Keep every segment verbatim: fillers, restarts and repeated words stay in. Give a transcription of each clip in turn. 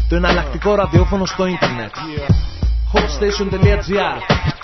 Το εναλλακτικό ραδιόφωνο στο ίντερνετ. hotstation.gr.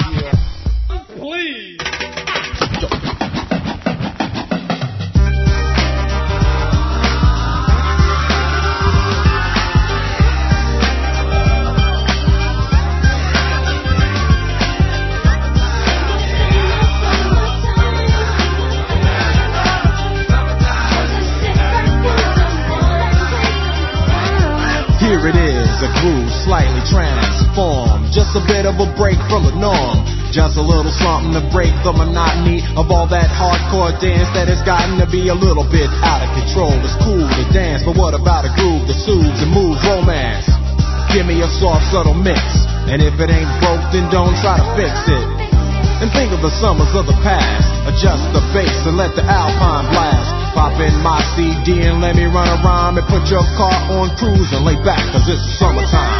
Here it is, a groove slightly transformed. Just a bit of a break from the norm. Just a little something to break the monotony of all that hardcore dance that has gotten to be a little bit out of control. It's cool to dance, but what about a groove that soothes and moves romance? Give me a soft, subtle mix, and if it ain't broke, then don't try to fix it. And think of the summers of the past. Adjust the bass and let the alpine blast. Pop in my C D and let me run around and put your car on cruise and lay back, cause it's summertime.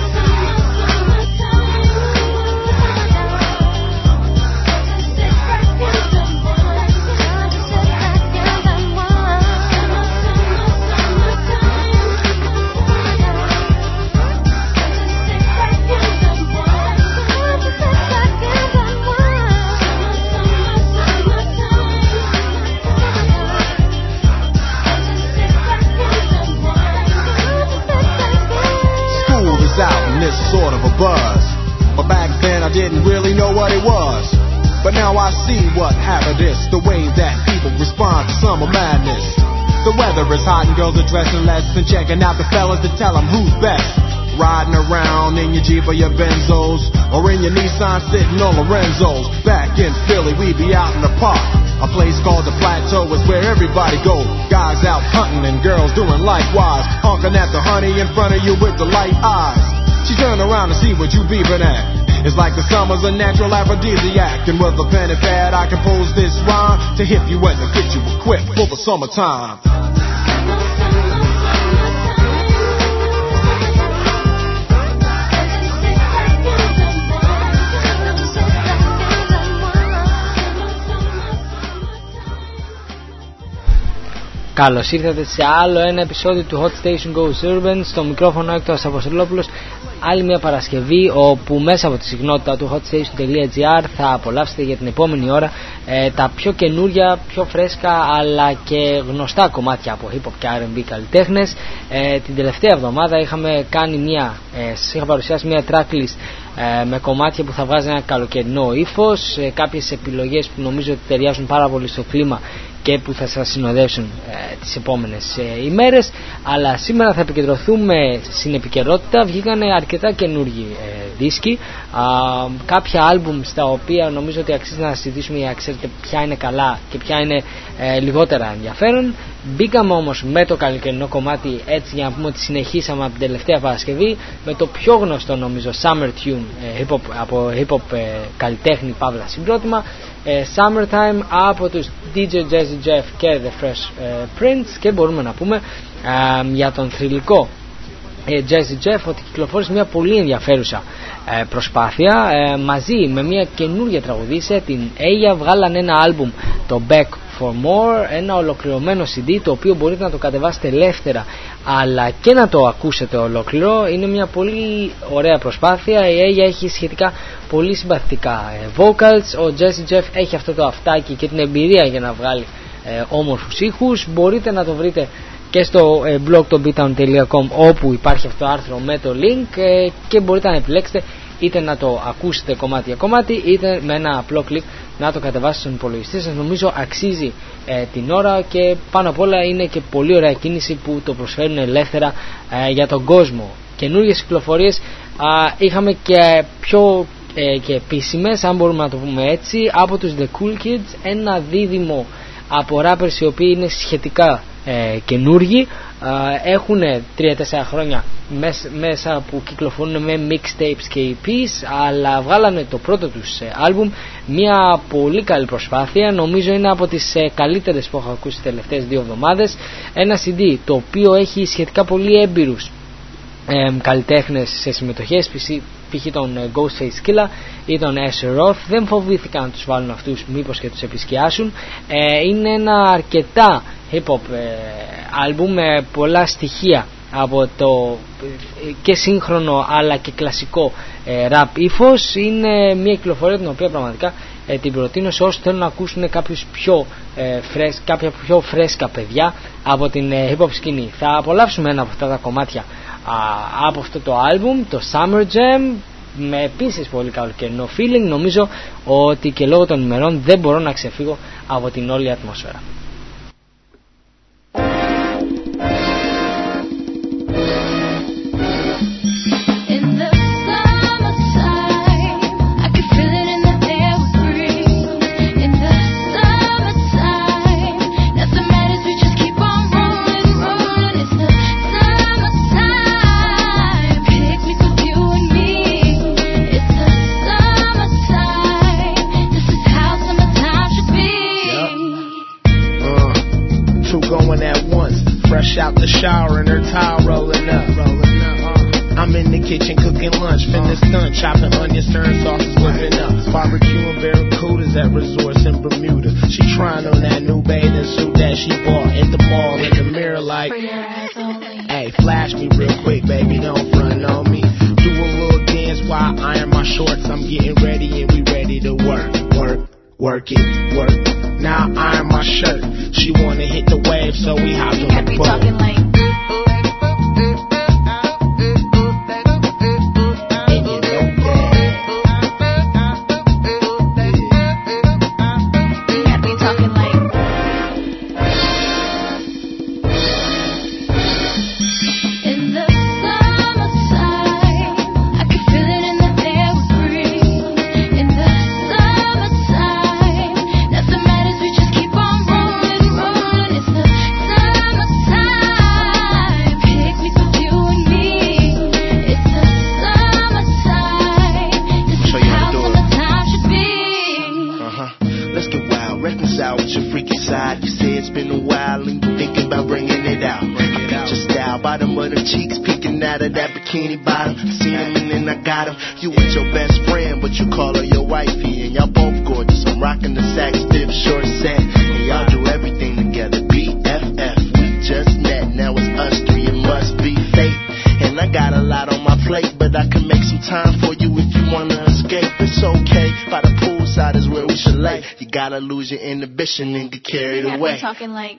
Sort of a buzz, but back then I didn't really know what it was. But now I see what happened is the way that people respond to summer madness. The weather is hot and girls are dressing less and checking out the fellas to tell them who's best. Riding around in your Jeep or your Benzos, or in your Nissan sitting on Lorenzo's. Back in Philly we be out in the park. A place called the Plateau is where everybody go. Guys out hunting and girls doing likewise. Honking at the honey in front of you with the light eyes. She turned around to see what you beeping at. It's like the summer's a natural aphrodisiac. And with a pen and pad I compose this rhyme to hit you and to get you equipped for the summertime. Καλώς ήρθατε σε άλλο ένα επεισόδιο του Hot Station Goes Urban. Στο μικρόφωνο Έκτορας Αποστολόπουλος. Άλλη μια Παρασκευή όπου μέσα από τη συχνότητα του hotstation.gr θα απολαύσετε για την επόμενη ώρα ε, τα πιο καινούρια, πιο φρέσκα αλλά και γνωστά κομμάτια από hip hop και αρ εν μπι καλλιτέχνες. Ε, την τελευταία εβδομάδα είχαμε κάνει μια, ε, σας είχα παρουσιάσει μια tracklist ε, με κομμάτια που θα βγάζει ένα καλοκαιρινό ύφος, ε, κάποιες επιλογές που νομίζω ότι ταιριάζουν πάρα πολύ στο κλίμα και που θα σας συνοδεύσουν ε, τις επόμενες ε, ημέρες. Αλλά σήμερα θα επικεντρωθούμε στην επικαιρότητα. Βγήκανε αρκετά καινούργιοι ε, δίσκοι, α, κάποια άλμπουμ στα οποία νομίζω ότι αξίζει να συζητήσουμε για να ξέρετε ποια είναι καλά και ποια είναι ε, λιγότερα ενδιαφέρον. Μπήκαμε όμως με το καλοκαιρινό κομμάτι, έτσι για να πούμε ότι συνεχίσαμε από την τελευταία Παρασκευή με το πιο γνωστό νομίζω Summer Tune ε, hip-hop, από hip hop ε, καλλιτέχνη παύλα συγκρότημα, ε, Summertime από τους ντι τζέι Jazzy Jeff και The Fresh ε, Prince. Και μπορούμε να πούμε ε, για τον θρυλικό ε, Jazzy Jeff ότι κυκλοφόρησε μια πολύ ενδιαφέρουσα ε, προσπάθεια ε, μαζί με μια καινούργια τραγουδίσια, την Aya. Βγάλαν ένα άλμπουμ, το Back for More, ένα ολοκληρωμένο σι ντι το οποίο μπορείτε να το κατεβάσετε ελεύθερα αλλά και να το ακούσετε ολόκληρο. Είναι μια πολύ ωραία προσπάθεια. Η Aya έχει σχετικά πολύ συμπαθητικά ε, vocals. Ο Jazzy Jeff έχει αυτό το αυτάκι και την εμπειρία για να βγάλει ε, όμορφους ήχους. Μπορείτε να το βρείτε και στο ε, blog το beatown τελεία com όπου υπάρχει αυτό το άρθρο με το link ε, και μπορείτε να επιλέξετε είτε να το ακούσετε κομμάτι για κομμάτι είτε με ένα απλό κλικ να το κατεβάσετε στον υπολογιστή σας. Νομίζω αξίζει ε, την ώρα και πάνω απ' όλα είναι και πολύ ωραία κίνηση που το προσφέρουν ελεύθερα ε, για τον κόσμο. Καινούργιες κυκλοφορίες ε, είχαμε και πιο ε, και επίσημες, αν μπορούμε να το πούμε έτσι, από τους The Cool Kids, ένα δίδυμο από rappers οι οποίοι είναι σχετικά ε, καινούργοι, ε, έχουν τρία τέσσερα χρόνια μέσα, μέσα που κυκλοφορούν με mixtapes και ι πις, αλλά βγάλανε το πρώτο τους ε, άλμπουμ, μια πολύ καλή προσπάθεια. Νομίζω είναι από τις ε, καλύτερες που έχω ακούσει τις τελευταίες δύο εβδομάδες. Ένα σι ντι το οποίο έχει σχετικά πολύ έμπειρους ε, καλλιτέχνες σε συμμετοχές, π.χ. τον ε, Ghostface Killah ή τον Asher Roth. Δεν φοβήθηκαν να τους βάλουν αυτούς μήπως και τους επισκιάσουν. ε, είναι ένα αρκετά hip hop ε, άλμπουμ με πολλά στοιχεία από το και σύγχρονο αλλά και κλασικό ε, rap ύφος. Είναι μια κυκλοφορία την οποία πραγματικά ε, την προτείνω σε όσους θέλουν να ακούσουν κάποιους πιο, ε, φρέσ, κάποια πιο φρέσκα παιδιά από την ε, hip hop σκηνή. Θα απολαύσουμε ένα από αυτά τα κομμάτια α, από αυτό το άλμπουμ, το Summer Jam, με επίσης πολύ καλοκαιρινό feeling. Νομίζω ότι και λόγω των ημερών δεν μπορώ να ξεφύγω από την όλη ατμόσφαιρα. Out the shower and her towel rolling up. Rolling up. Uh, I'm in the kitchen cooking lunch, finna stunt, chopping onions, stirring sauces, whipping up. Barbecuing barracudas at resorts in Bermuda. She trying on that new bathing suit that she bought at the mall in the mirror like, hey, flash me real quick, baby, don't front on me. Do a little dance while I iron my shorts. I'm getting ready and we ready to work, work, work it, work. Now I iron my shirt. She wanna hit the wave, so we hop on the boat. Talking like lose your inhibition and get carried yeah, away. Talking like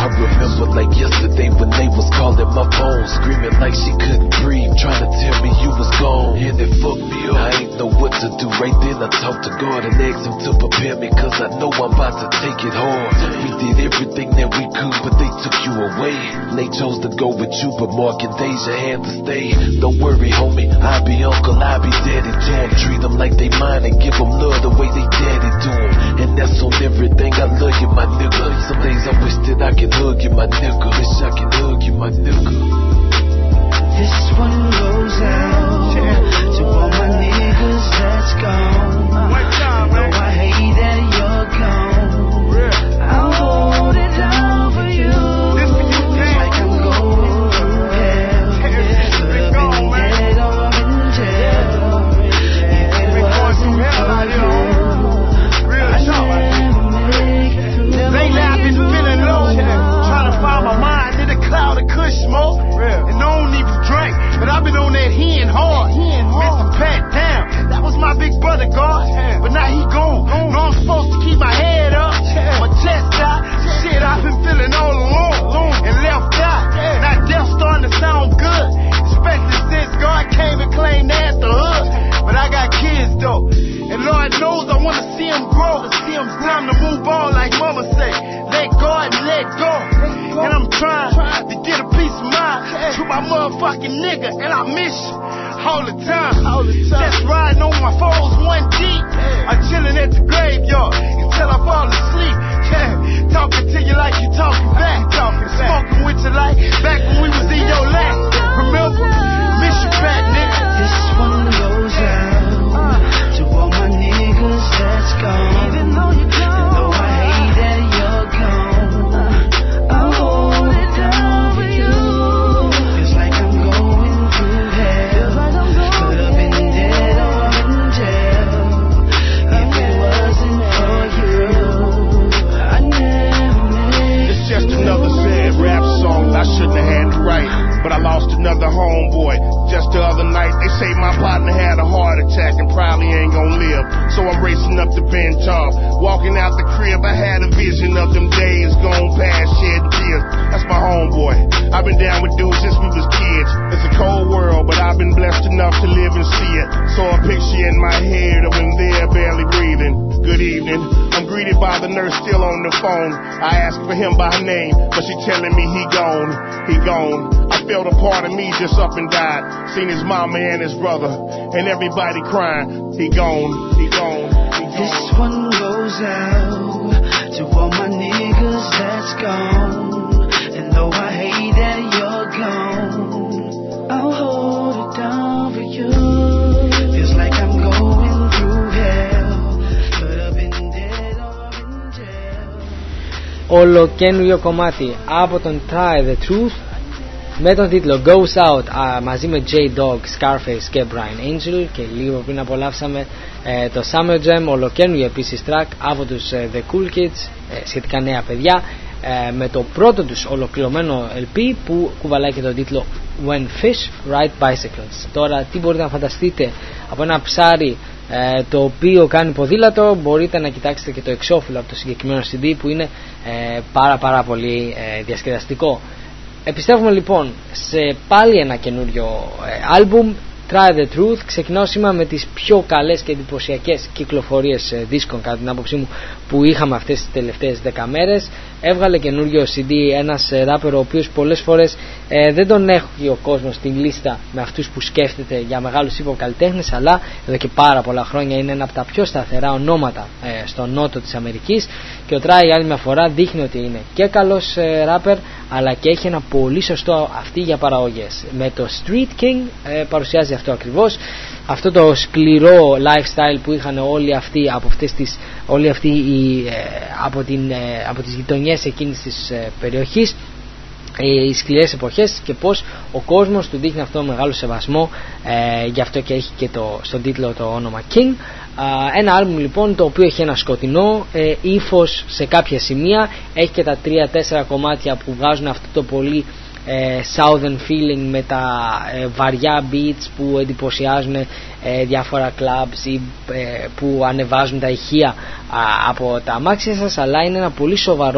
like yesterday when they was calling my phone, screaming like she couldn't breathe, trying to tell me you was gone, and it fucked me up. I ain't know what to do. Right then I talked to God and asked him to prepare me, cause I know I'm about to take it hard. We did everything that we could, but they took you away. They chose to go with you, but Mark and Deja had to stay. Don't worry, homie, I be uncle, I be daddy to them. Treat them like they mine and give them love the way they daddy do them. And that's on everything. I love you, my nigga. Some days I wish that I could hug you, my nigga. Wish I could hug you, my nigga. This one goes out to all my niggas that's gone. Though I hate that you're gone, I'll hold it down for you. It's like I'm going through hell. Could've been dead or in jail if it wasn't for you. I never make it through. Lately I've been feeling low, trying to find my mind in a cloud of kush smoke, and I don't even drink, but I've been on that hen hard. Mister Pat down, that was my big brother, God, but now he gone. Know I'm supposed to keep my head up, my chest out. Shit, I've been feeling all alone and left out. Now death starting to sound good, especially since God came and claimed that the hood. But I got kids though, and Lord knows I wanna see them grow. It's time to move on, like Mama say. Let God and let go. And I'm trying to get a piece of mind to my motherfucking nigga, and I miss you all the time. Just riding on my foes one deep. I'm chilling at the graveyard until I fall asleep. Yeah, talking to you like you talking back. Talking, smoking with you like back when we was in your lap. Remember? Miss you back, nigga. This one goes out to all my niggas that's gone. Even though you're gone, and though I hate that you're gone, I'll hold it down for you. Feels like I'm going through hell. Could've been dead or in jail if it wasn't for you. I never made it. It's just another sad rap song I shouldn't have had to write, but I lost another homeboy just the other night. They say my partner had a heart attack and probably ain't gonna live, so I'm racing up to Ben Top. Walking out the crib, I had a vision of them days gone past, shedding tears. That's my homeboy. I've been down with dudes since we was kids. It's a cold world, but I've been blessed enough to live and see it. Saw a picture in my head of him there barely breathing. Good evening. I'm greeted by the nurse still on the phone. I asked for him by name, but she telling me he gone, he gone. I felt a part of me just up and died. Seen his mama and his brother, and everybody crying. He gone, he gone, he gone. This one goes out to all my niggas that's gone. And though I hate that you're gone, I'll hold it down for you. Feels like I'm going through hell. Could've been dead or in jail. Ολοκαίνουργιο κομμάτι από τον Try the Truth με τον τίτλο Goes Out, α, μαζί με J-Dog, Scarface και Brian Angel, και λίγο πριν απολαύσαμε ε, το Summer Jam, ολοκαίνουργιο επίσης track από τους ε, The Cool Kids, ε, σχετικά νέα παιδιά, ε, με το πρώτο τους ολοκληρωμένο ελ πι που κουβαλάει και τον τίτλο When Fish Ride Bicycles. Τώρα τι μπορείτε να φανταστείτε από ένα ψάρι ε, το οποίο κάνει ποδήλατο? Μπορείτε να κοιτάξετε και το εξώφυλλο από το συγκεκριμένο σι ντι που είναι ε, πάρα πάρα πολύ ε, διασκεδαστικό. Επιστρέφουμε λοιπόν σε πάλι ένα καινούριο άλμπουμ, Try the Truth. Ξεκινάω σήμερα με τις πιο καλές και εντυπωσιακές κυκλοφορίες δίσκων κατά την άποψή μου που είχαμε αυτές τις τελευταίες δέκα μέρες. Έβγαλε καινούριο σι ντι ένας ράπερ ο οποίος πολλές φορές ε, δεν τον έχει ο κόσμος στην λίστα με αυτούς που σκέφτεται για μεγάλους hip hop καλλιτέχνες, αλλά εδώ και πάρα πολλά χρόνια είναι ένα από τα πιο σταθερά ονόματα ε, στο νότο της Αμερικής, και ο Try άλλη μια φορά δείχνει ότι είναι και καλός ε, ράπερ, αλλά και έχει ένα πολύ σωστό αυτί για παραγωγές. Με το Street King ε, παρουσιάζει αυτό ακριβώς, αυτό το σκληρό lifestyle που είχαν όλοι αυτοί από αυτές τις, όλοι αυτοί οι, ε, από, την, ε, από τις γειτονιές εκείνης της ε, περιοχής, ε, οι σκληρές εποχές, και πως ο κόσμος του δείχνει αυτό μεγάλο σεβασμό, ε, γι' αυτό και έχει και το, στον τίτλο το όνομα King. Uh, ένα άλμπουμ λοιπόν το οποίο έχει ένα σκοτεινό ε, ύφος σε κάποια σημεία, έχει και τα τρία τέσσερα κομμάτια που βγάζουν αυτό το πολύ ε, southern feeling με τα ε, βαριά beats που εντυπωσιάζουν ε, διάφορα clubs ή ε, που ανεβάζουν τα ηχεία α, από τα αμάξια σας, αλλά είναι ένα πολύ σοβαρό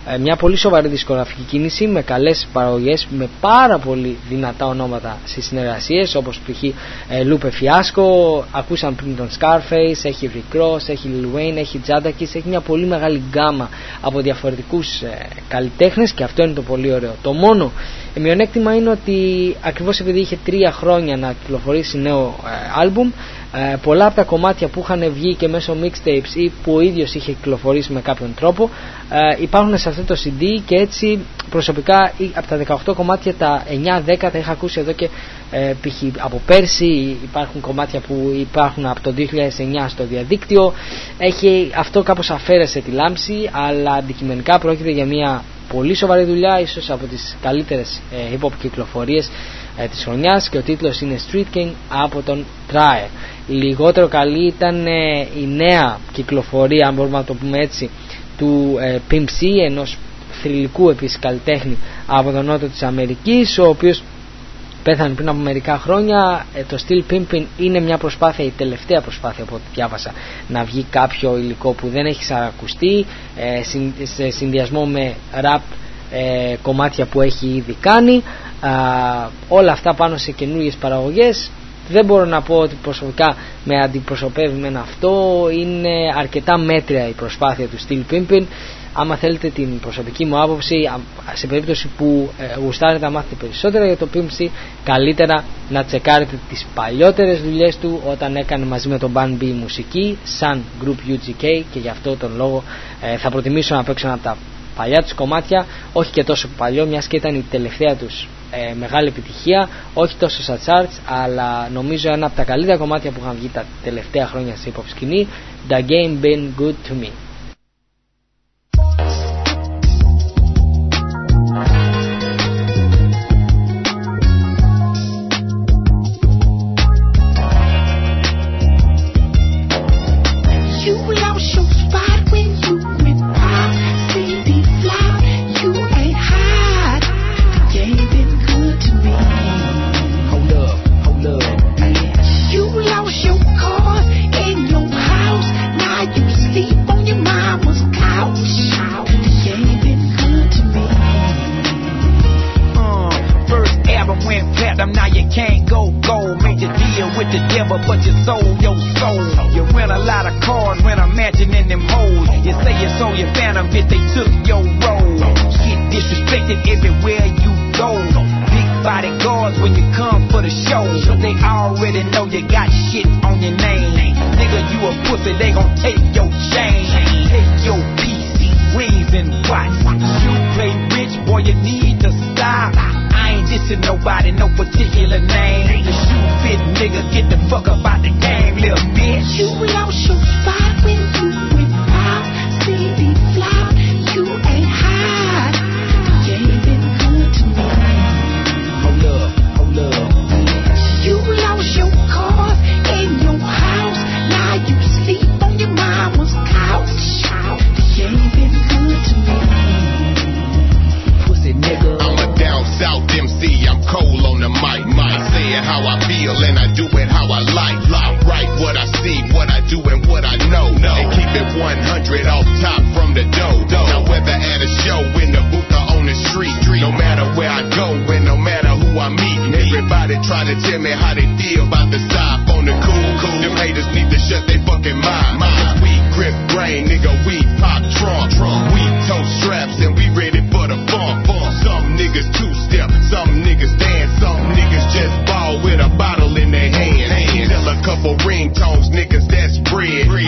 Μια πολύ σοβαρή δισκογραφική κίνηση με καλές παραγωγές, με πάρα πολύ δυνατά ονόματα στις συνεργασίες, όπως π.χ. Lupe Fiasco, ακούσαν πριν τον Scarface, έχει Rick Ross, έχει Lil Wayne, έχει Jadakiss, έχει μια πολύ μεγάλη γκάμα από διαφορετικούς ε, καλλιτέχνες και αυτό είναι το πολύ ωραίο. Το μόνο μειονέκτημα είναι ότι ακριβώς επειδή είχε τρία χρόνια να κυκλοφορήσει νέο ε, άλμπουμ, Ε, πολλά από τα κομμάτια που είχαν βγει και μέσω mixtapes ή που ο ίδιος είχε κυκλοφορήσει με κάποιον τρόπο ε, υπάρχουν σε αυτό το σι ντι, και έτσι προσωπικά από τα δεκαοκτώ κομμάτια τα εννιά δέκα τα είχα ακούσει εδώ και ε, π.χ. από πέρσι. Υπάρχουν κομμάτια που υπάρχουν από το δύο χιλιάδες εννιά στο διαδίκτυο. Έχει, αυτό κάπως αφαίρεσε τη λάμψη, αλλά αντικειμενικά πρόκειται για μια πολύ σοβαρή δουλειά, ίσως από τις καλύτερες ε, hip hop κυκλοφορίες ε, της χρονιάς, και ο τίτλος είναι Street King από τον Trier. Λιγότερο καλή ήταν ε, η νέα κυκλοφορία, αν μπορούμε να το πούμε έτσι, του ε, Pimp C, ενός θρυλικού επίσης καλλιτέχνη από τον νότο της Αμερικής, ο οποίος πέθανε πριν από μερικά χρόνια. ε, το Still Pimpin' είναι μια προσπάθεια, η τελευταία προσπάθεια από ό,τι διάβασα, να βγει κάποιο υλικό που δεν έχει ξανακουστεί ε, συν, σε συνδυασμό με rap ε, κομμάτια που έχει ήδη κάνει, α, όλα αυτά πάνω σε καινούριες παραγωγές. Δεν μπορώ να πω ότι προσωπικά με αντιπροσωπεύει με αυτό, είναι αρκετά μέτρια η προσπάθεια του Still Pimpin'. Άμα θέλετε την προσωπική μου άποψη, σε περίπτωση που ε, γουστάρετε να μάθετε περισσότερα για το Pimp C, καλύτερα να τσεκάρετε τις παλιότερες δουλειές του όταν έκανε μαζί με τον Ban B μουσική σαν Group γιου τζι κέι, και γι' αυτό τον λόγο ε, θα προτιμήσω να παίξω ένα από τα παλιά τους κομμάτια, όχι και τόσο παλιό, μιας και ήταν η τελευταία τους ε, μεγάλη επιτυχία, όχι τόσο στα charts, αλλά νομίζω ένα από τα καλύτερα κομμάτια που είχαν βγει τα τελευταία χρόνια στη hip hop σκηνή, The Game Been Good To Me.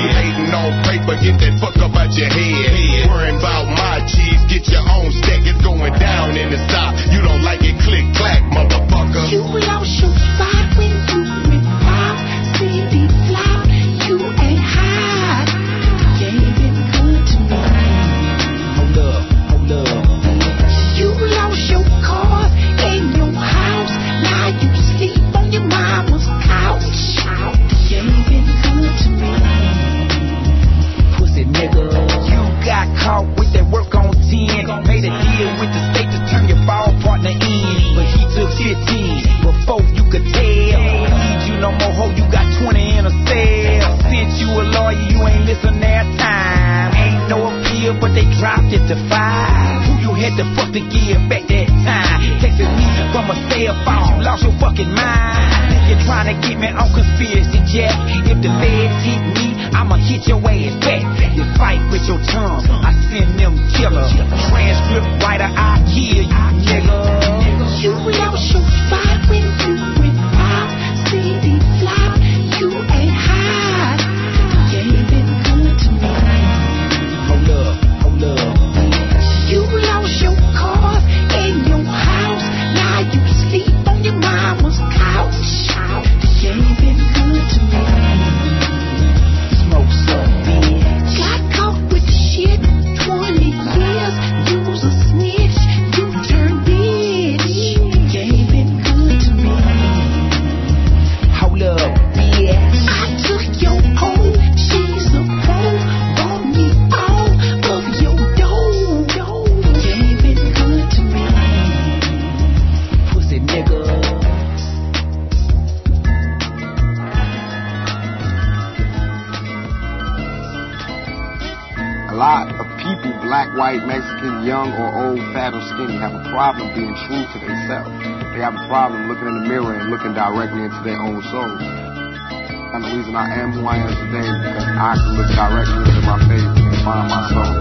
Get that fuck up out your head. Worrying about my cheese, get your own stack, it's going enough to give back that time. Texting me from a cell phone, lost your fucking mind. You're trying to get me on conspiracy, Jack. If the feds hit me, I'ma hit your ass back. You fight with your tongue, I send them killer. Transcript writer, I kill you, nigga. You lost your fight when you went pop. C D flop, you ain't hot. You ain't been good to me. Hold up, hold up. You lost your cars and your house. Now you sleep on your mama's couch. You ain't been good to me. Smoke some, bitch. Got caught with the shit. Twenty years, you was a snitch. You turned bitch. You ain't been good to me. Hold up, bitch. I took your hoe. She's a pro. Bought me all of your dough. You ain't been good to me. Pussy nigga. A lot of people, black, white, Mexican, young or old, fat or skinny, have a problem being true to themselves. They have a problem looking in the mirror and looking directly into their own souls. And the reason I am who I am today is because I can look directly into my face and find my soul.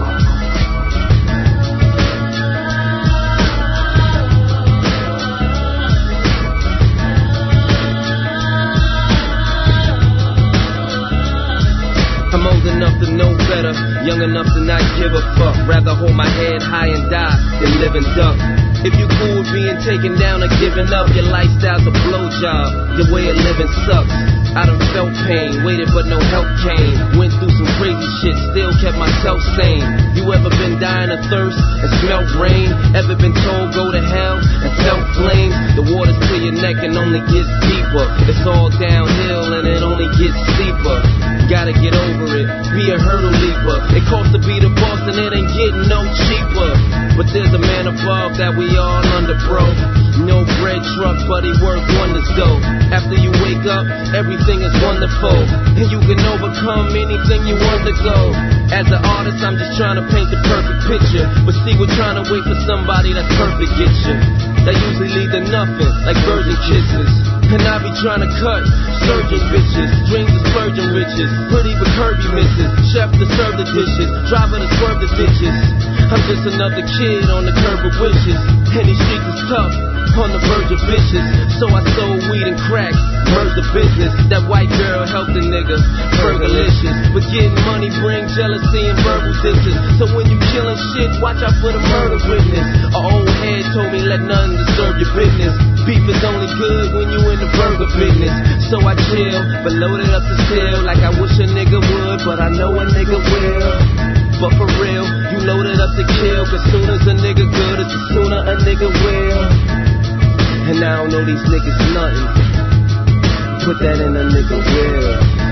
I'm old enough to know better, young enough to not give a fuck. Rather hold my head high and die than live and duck. If you cool with being taken down or giving up, your lifestyle's a blowjob. Your way of living sucks. I done felt pain, waited but no help came. Went through some crazy shit, still kept myself sane. You ever been dying of thirst and smelt rain? Ever been told go to hell and felt flames? The water's to your neck and only gets deeper. It's all downhill and it only gets steeper. Gotta get over it, be a hurdle leaper. It costs to be the boss and it ain't getting no cheaper. But there's a man above that we all under, bro. No bread truck, but he work wonders though. After you wake up, everything is wonderful, and you can overcome anything you undergo. As an artist, I'm just trying to paint the perfect picture, but see, we're trying to wait for somebody that's perfect get you. That usually lead to nothing, like virgin kisses. And I be trying to cut surgeon bitches, dreams of splurging riches, pretty but curvy misses, chef to serve the dishes, driver to swerve the ditches. I'm just another kid on the curb of wishes, and these streets is tough, on the verge of vicious. So I sold weed and crack, merged the business. That white girl helped the nigga, burgerlicious. But getting money bring jealousy and verbal disses. So when you killing shit, watch out for the murder witness. An old head told me let nothing disturb your business. Beef is only good when you in the burger business. So I chill, but loaded up to steal. Like I wish a nigga would, but I know a nigga will. But for real, you loaded up to kill. Cause soon as a nigga good, it's the sooner a nigga will. And I don't know these niggas nothing. Put that in a nigga will.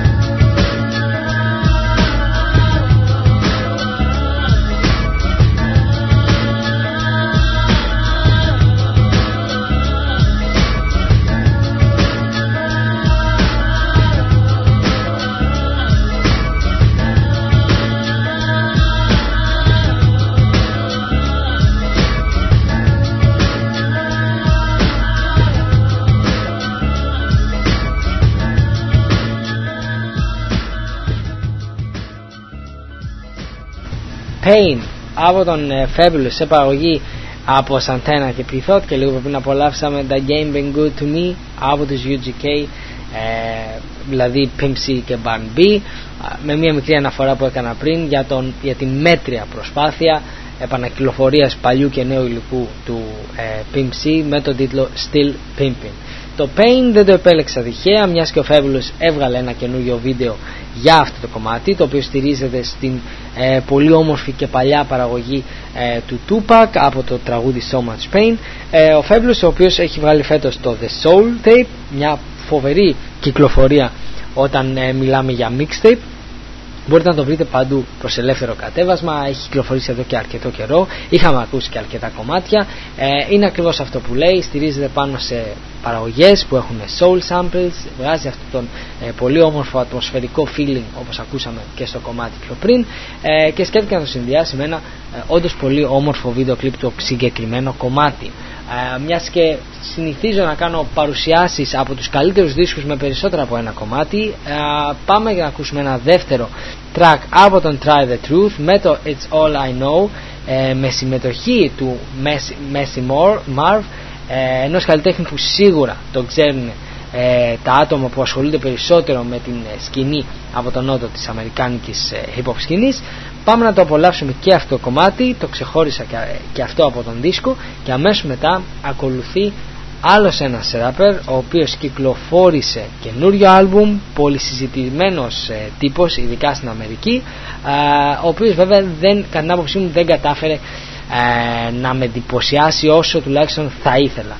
Pain από τον Fabulous σε παραγωγή από Santana και Plethot, και λίγο πριν απολαύσαμε The Game Been Good To Me από τους γιου τζι κέι, ε, δηλαδή Pimp C και Bun B, με μια μικρή αναφορά που έκανα πριν για, τον, για τη μέτρια προσπάθεια επανακυκλοφορίας παλιού και νέου υλικού του ε, Pimp C με τον τίτλο Still Pimpin'. Το Pain δεν το επέλεξα τυχαία, μιας και ο Fabulous έβγαλε ένα καινούριο βίντεο για αυτό το κομμάτι, το οποίο στηρίζεται στην ε, πολύ όμορφη και παλιά παραγωγή ε, του Tupac από το τραγούδι So Much Pain. ε, ο Fabulous, ο οποίος έχει βγάλει φέτος το The Soul Tape, μια φοβερή κυκλοφορία όταν ε, μιλάμε για mixtape, Μπορείτε να το βρείτε παντού προς ελεύθερο κατέβασμα, έχει κυκλοφορήσει εδώ και αρκετό καιρό, είχαμε ακούσει και αρκετά κομμάτια. ε, είναι ακριβώς αυτό που λέει, στηρίζεται πάνω σε παραγωγές που έχουν soul samples, βγάζει αυτόν τον ε, πολύ όμορφο ατμοσφαιρικό feeling όπως ακούσαμε και στο κομμάτι πιο πριν, ε, και σκέφτηκε να το συνδυάσει με ένα ε, όντως πολύ όμορφο βίντεο κλιπ του συγκεκριμένο κομμάτι. Uh, μιας και συνηθίζω να κάνω παρουσιάσεις από τους καλύτερους δίσκους με περισσότερα από ένα κομμάτι, uh, πάμε για να ακούσουμε ένα δεύτερο track από τον Try The Truth με το It's All I Know, uh, με συμμετοχή του Messi Marv, uh, ενός καλλιτέχνη που σίγουρα το ξέρουν uh, τα άτομα που ασχολούνται περισσότερο με την uh, σκηνή από τον νότο της αμερικάνικης uh, hip hop σκηνής. Πάμε να το απολαύσουμε και αυτό το κομμάτι, το ξεχώρισα και αυτό από τον δίσκο, και αμέσως μετά ακολουθεί άλλος ένας ράπερ ο οποίος κυκλοφόρησε καινούριο άλμπουμ, πολύ συζητημένος ε, τύπος ειδικά στην Αμερική, ε, ο οποίος βέβαια δεν, κατά την άποψή μου δεν κατάφερε ε, να με εντυπωσιάσει όσο τουλάχιστον θα ήθελα.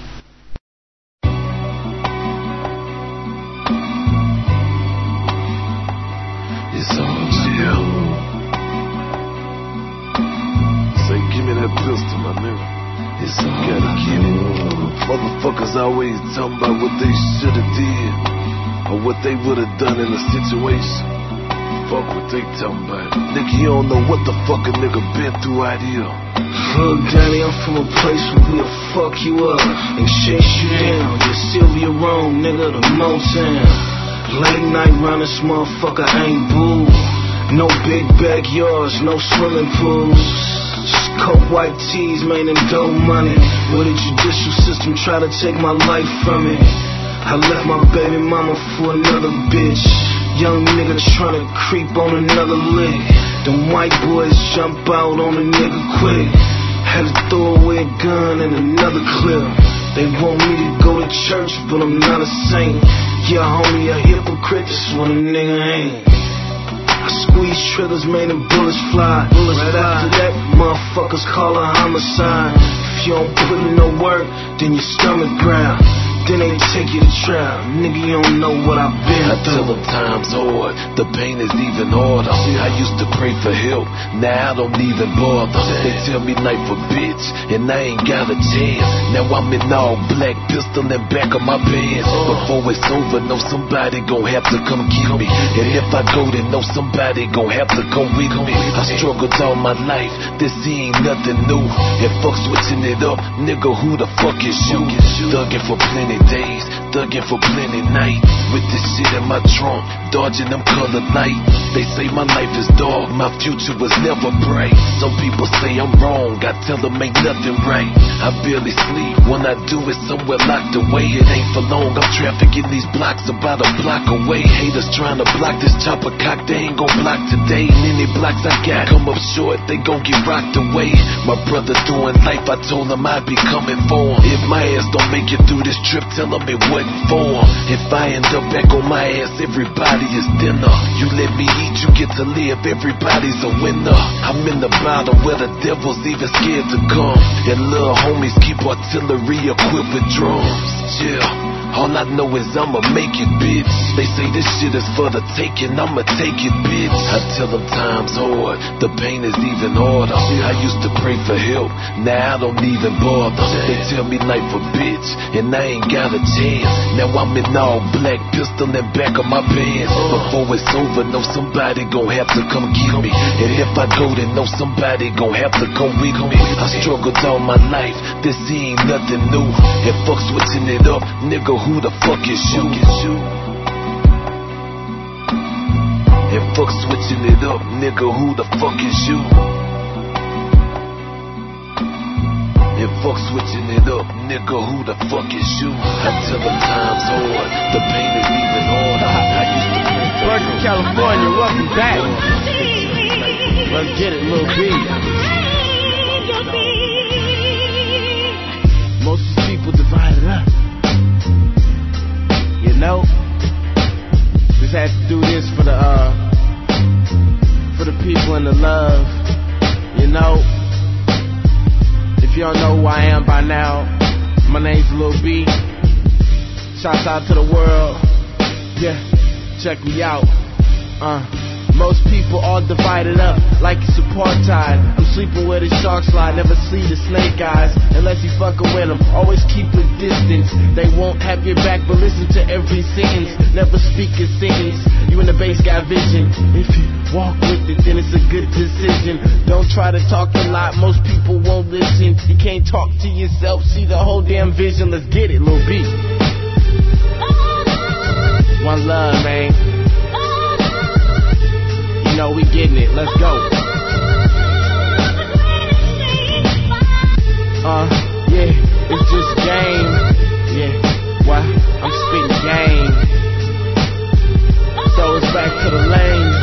Pistol, my nigga. It's all gotta get it. Motherfuckers always talking about what they shoulda did or what they woulda done in a situation. Fuck what they talking about. Nigga, you don't know what the fuck a nigga been through out here. Look, Daddy, I'm from a place where we'll fuck you up and chase you down. You're Sylvia Rome, nigga, the Motown. Late night round this motherfucker ain't boo. No big backyards, no swimming pools. Coke white tees, man, and dope money. With a judicial system try to take my life from me. I left my baby mama for another bitch. Young nigga tryna creep on another lick. Them white boys jump out on a nigga quick. Had to throw away a gun and another clip. They want me to go to church, but I'm not a saint. Yeah, homie, a hypocrite, that's what a nigga ain't. I squeeze triggers, man, and bullets fly. Bullets right fly. After that, motherfuckers call a homicide. If you don't put in no work, then your stomach growl. Then they take you to trial. Nigga, you don't know what I've been I through. tell them time's hard, the pain is even harder. I used to pray for help, now I don't even bother. They tell me knife a bitch, and I ain't got a chance. Now I'm in all black, pistol in back of my pants. Before it's over, know somebody gon' have to come get me. And if I go, then know somebody gon' have to come with me. I struggled all my life, this ain't nothing new. And fuck switching it up, nigga, who the fuck is you? Thuggin' for plenty days, thuggin' for plenty night. With this shit in my trunk, dodging them colored light. They say my life is dark, my future was never bright. Some people say I'm wrong, I tell them ain't nothing right. I barely sleep, when I do it somewhere locked away. It ain't for long, I'm trafficking these blocks about a block away. Haters trying to block this chopper cock, they ain't gon' block today. And any blocks I got come up short, they gon' get rocked away. My brother doing life, I told him I'd be coming for him. If my ass don't make it through this trip, tell him it wasn't for him. If I end up back on my ass, everybody is dinner. You let me eat, you get to live, everybody's a winner. I'm in the bottom where the devil's even scared to come. And little homies keep artillery equipped with drums. Yeah. All I know is I'ma make it, bitch. They say this shit is for the taking, I'ma take it, bitch. I tell them time's hard, the pain is even harder. I used to pray for help, now I don't even bother. They tell me life a bitch, and I ain't got a chance. Now I'm in all black, pistol in back of my pants. Before it's over, know somebody gon' have to come get me. And if I go, then know somebody gon' have to come with me. I struggled all my life, this ain't nothing new. And fuck switching it up, nigga, who the fuck is you? And fuck switching it up, nigga, who the fuck is you? And fuck switching it up, nigga, who the fuck is you? I tell them time's hard, the pain is even harder. I used to pray for Berkeley, California, welcome back. Let's get it, Lil B. Most of these people divided up. You know, just had to do this for the uh, for the people and the love. You know, if you don't know who I am by now, my name's Lil B. Shouts out to the world. Yeah, check me out. Uh, Most people are divided up like it's apartheid. I'm sleeping where the sharks lie, never see the snake eyes unless you fucking with them. Always keep a distance. They won't have your back, but listen to every sentence. Never speak a sentence. You in the base got vision. If you walk with it, then it's a good decision. Don't try to talk a lot, most people won't listen. You can't talk to yourself, see the whole damn vision. Let's get it, Lil B. One love, man. You know we getting it, let's go. Uh, yeah, it's just game. Yeah, why? I'm spitting game. So it's back to the lanes.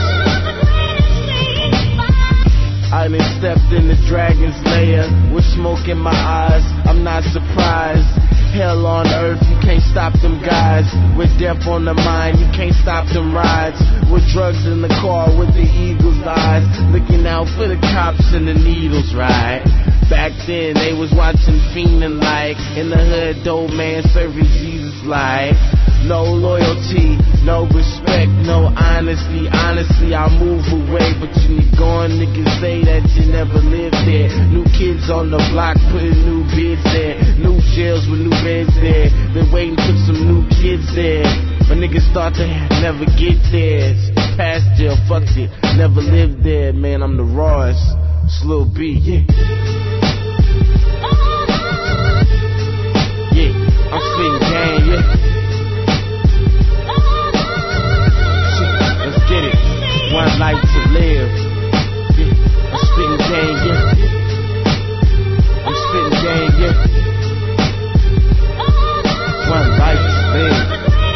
I done stepped in the dragon's lair with smoke in my eyes. I'm not surprised. Hell on earth, you can't stop them guys. With death on the mind, you can't stop them rides. With drugs in the car, with the eagle's eyes, looking out for the cops and the needles, right? Back then, they was watching fiending like in the hood, dope man serving Jesus like. No loyalty, no respect, no honesty. Honestly, I move away, but you need gone niggas say that you never lived there. New kids on the block putting new bids there. New jails with new beds there. Been waiting for some new kids there. But niggas thought they never get there. Past jail, fucked it, never lived there. Man, I'm the rawest. It's Lil B, yeah. Yeah, I'm spitting game, yeah. Get it, one life to live. Yeah, I'm spitting game, yeah. I'm spitting game, yeah. One life to live.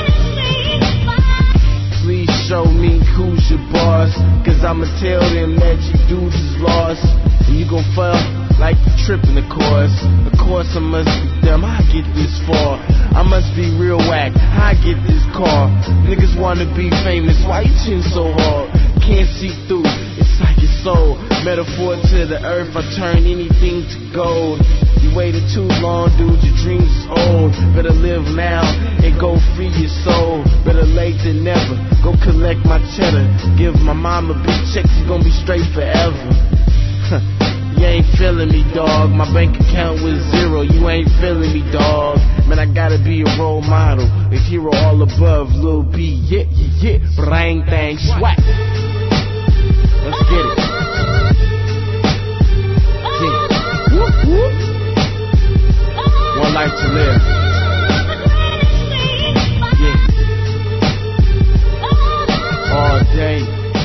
Please show me who's your boss, cause I'ma tell them that you dudes is lost. And you gon' fall like you tripping the course. Of course I must be dumb, I get this far. I must be real whack, I get this car. Niggas wanna be famous, why you chin so hard? Can't see through, it's like your soul. Metaphor to the earth, I turn anything to gold. You waited too long, dude, your dreams is old. Better live now and go free your soul. Better late than never, go collect my cheddar. Give my mama big checks, it's gonna be straight forever. You ain't feeling me, dog. My bank account was zero. You ain't feeling me, dog. Man, I gotta be a role model, a hero all above. Lil B, yeah, yeah, yeah. Bang, thang, swat. Let's get it. Yeah. Whoop, whoop. One life to live. Yeah. All day.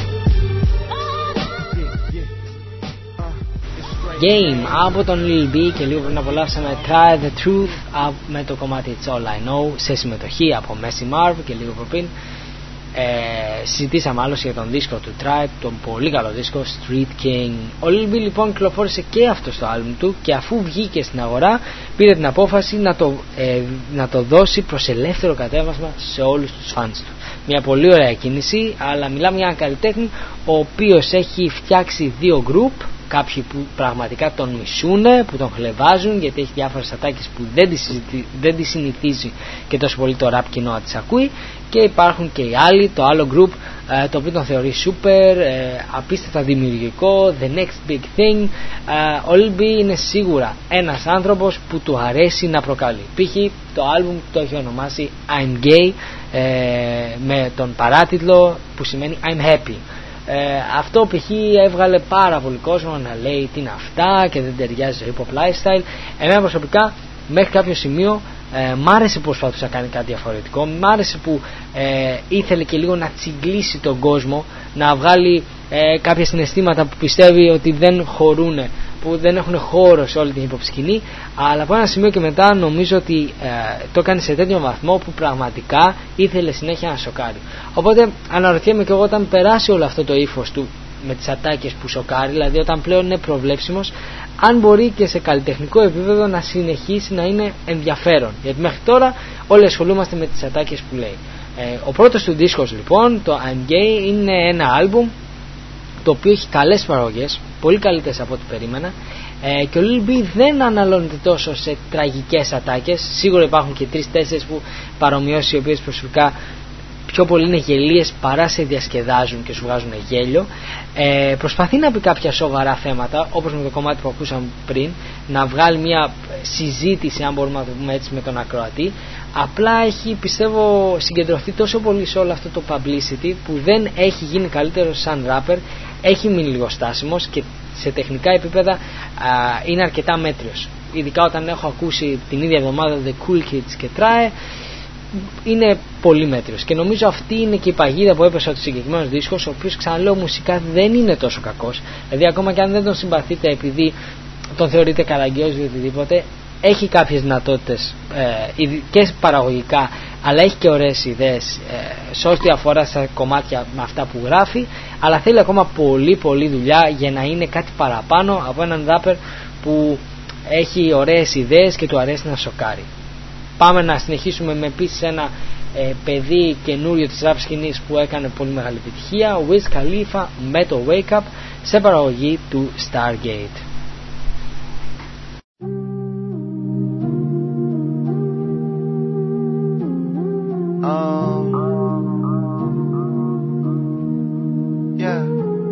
Game από τον Lil B και λίγο πριν απολαύσαμε Try the Truth με το κομμάτι It's All I Know σε συμμετοχή από Messi Marv και λίγο πριν ε, συζητήσαμε άλλως για τον δίσκο του Tribe, τον πολύ καλό δίσκο Street King. Ο Lil B λοιπόν κυκλοφόρησε και αυτό στο άλμπουμ του και αφού βγήκε στην αγορά πήρε την απόφαση να το, ε, να το δώσει προς ελεύθερο κατέβασμα σε όλους τους φανς του. Μια πολύ ωραία κίνηση, αλλά μιλάμε για έναν καλλιτέχνη ο οποίος έχει φτιάξει δύο group. Κάποιοι που πραγματικά τον μισούνε, που τον χλεβάζουν γιατί έχει διάφορες ατάκες που δεν τη, συζητη... δεν τη συνηθίζει και τόσο πολύ το rap κοινό να τις ακούει, και υπάρχουν και οι άλλοι, το άλλο group ε, το οποίο τον θεωρεί super, ε, απίστευτα δημιουργικό, the next big thing. ε, Ο Lil B είναι σίγουρα ένας άνθρωπος που του αρέσει να προκαλεί. Π.χ. το άλμπουμ το έχει ονομάσει I'm Gay, ε, με τον παράτιτλο που σημαίνει I'm Happy. Ε, αυτό π.χ. έβγαλε πάρα πολύ κόσμο να λέει τι είναι αυτά και δεν ταιριάζει στο hip hop lifestyle. Εμένα προσωπικά μέχρι κάποιο σημείο ε, μ' άρεσε που προσπαθούσε να κάνει κάτι διαφορετικό. Μ' άρεσε που ε, ήθελε και λίγο να τσιγκλίσει τον κόσμο, να βγάλει ε, κάποια συναισθήματα που πιστεύει ότι δεν χωρούν, που δεν έχουν χώρο σε όλη την hip hop σκηνή. Αλλά από ένα σημείο και μετά νομίζω ότι ε, το έκανε σε τέτοιο βαθμό που πραγματικά ήθελε συνέχεια να σοκάρει. Οπότε αναρωτιέμαι και εγώ, όταν περάσει όλο αυτό το ύφος του με τις ατάκες που σοκάρει, δηλαδή όταν πλέον είναι προβλέψιμος, αν μπορεί και σε καλλιτεχνικό επίπεδο να συνεχίσει να είναι ενδιαφέρον. Γιατί μέχρι τώρα όλοι ασχολούμαστε με τις ατάκες που λέει. Ε, ο πρώτος του δίσκος λοιπόν, το I'm Gay, είναι ένα άλμπουμ το οποίο έχει καλές παραγωγές, πολύ καλύτερες από ό,τι περίμενα, ε, και ο Lil B δεν αναλώνεται τόσο σε τραγικές ατάκες. Σίγουρα υπάρχουν και τρεις-τέσσερις που παρομοιώσεις οι οποίες προσωπικά πιο πολύ είναι γελίες παρά σε διασκεδάζουν και σου βγάζουν γέλιο. Ε, προσπαθεί να πει κάποια σοβαρά θέματα, όπως με το κομμάτι που ακούσαμε πριν, να βγάλει μια συζήτηση, αν μπορούμε να το πούμε έτσι, με τον ακροατή. Απλά έχει, πιστεύω, συγκεντρωθεί τόσο πολύ σε όλο αυτό το publicity που δεν έχει γίνει καλύτερο σαν rapper. Έχει μείνει λίγο στάσιμος και σε τεχνικά επίπεδα α, είναι αρκετά μέτριος. Ειδικά όταν έχω ακούσει την ίδια εβδομάδα The Cool Kids και Trae, είναι πολύ μέτριος. Και νομίζω αυτή είναι και η παγίδα που έπεσε από το συγκεκριμένο δίσκος, ο οποίος, ξαναλέω, μουσικά δεν είναι τόσο κακός. Δηλαδή, ακόμα και αν δεν τον συμπαθείτε επειδή τον θεωρείτε καραγκιόζη ή οτιδήποτε, έχει κάποιες δυνατότητες ε, και παραγωγικά, αλλά έχει και ωραίες ιδέες ε, σε ό,τι αφορά στα κομμάτια με αυτά που γράφει, αλλά θέλει ακόμα πολύ πολύ δουλειά για να είναι κάτι παραπάνω από έναν rapper που έχει ωραίες ιδέες και του αρέσει να σοκάρει. Πάμε να συνεχίσουμε με επίσης ένα ε, παιδί καινούριο της rap σκηνής που έκανε πολύ μεγάλη επιτυχία, Wiz Khalifa με το Wake Up, σε παραγωγή του Stargate. Um, yeah.